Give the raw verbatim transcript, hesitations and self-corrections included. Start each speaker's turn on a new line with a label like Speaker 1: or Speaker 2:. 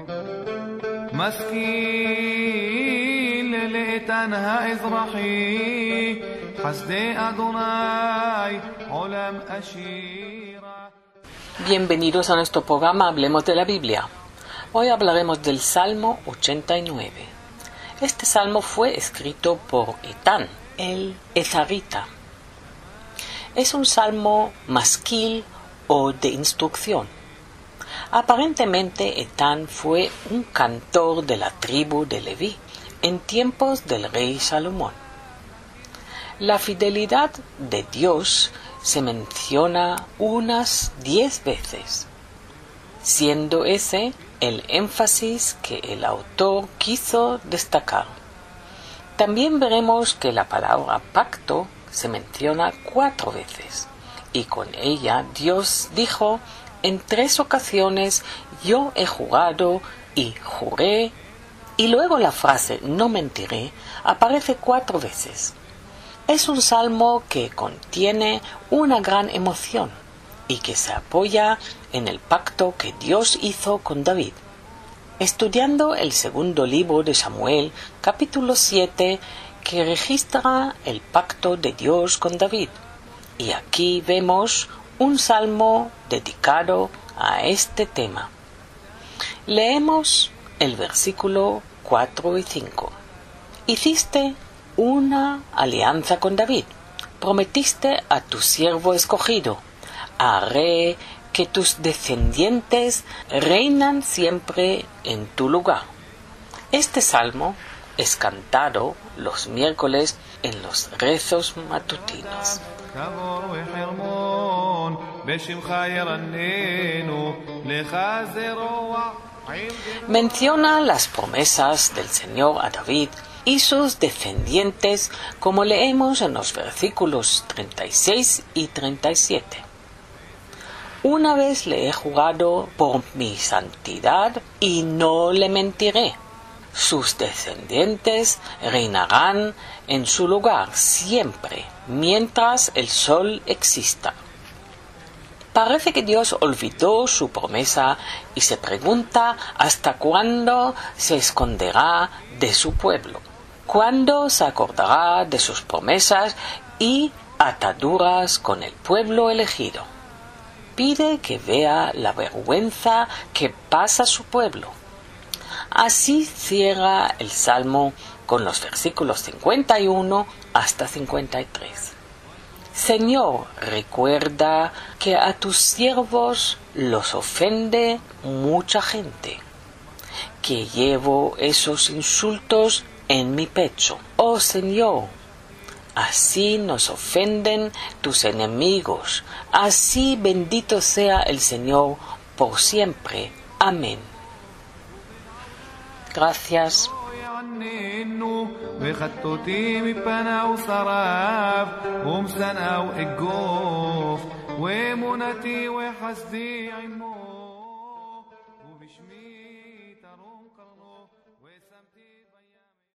Speaker 1: Bienvenidos a nuestro programa Hablemos de la Biblia. Hoy hablaremos del Salmo ochenta y nueve. Este salmo fue escrito por Etán, el ezarita. Es un salmo masquil o de instrucción. Aparentemente Etán fue un cantor de la tribu de Leví en tiempos del rey Salomón. La fidelidad de Dios se menciona unas diez veces, siendo ese el énfasis que el autor quiso destacar. También veremos que la palabra pacto se menciona cuatro veces, y con ella Dios dijo en tres ocasiones: yo he jurado y juré, y luego la frase no mentiré aparece cuatro veces. Es un salmo que contiene una gran emoción y que se apoya en el pacto que Dios hizo con David. Estudiando el segundo libro de Samuel, capítulo siete, que registra el pacto de Dios con David. Y aquí vemos un salmo dedicado a este tema. Leemos el versículo cuatro y cinco. Hiciste una alianza con David, prometiste a tu siervo escogido: haré que tus descendientes reinan siempre en tu lugar. Este salmo es cantado los miércoles en los rezos matutinos. Menciona las promesas del Señor a David y sus descendientes, como leemos en los versículos treinta y seis y treinta y siete. Una vez le he jurado por mi santidad y no le mentiré. Sus descendientes reinarán en su lugar siempre, mientras el sol exista. Parece que Dios olvidó su promesa y se pregunta hasta cuándo se esconderá de su pueblo. ¿Cuándo se acordará de sus promesas y ataduras con el pueblo elegido? Pide que vea la vergüenza que pasa su pueblo. Así cierra el Salmo con los versículos cincuenta y uno hasta cincuenta y tres. Señor, recuerda que a tus siervos los ofende mucha gente, que llevo esos insultos en mi pecho. Oh Señor, así nos ofenden tus enemigos, así bendito sea el Señor por siempre. Amén. Gracias.
Speaker 2: וחטאתי מפניו שרף ומשנאו אגוף ואמונתי וחסדי עמו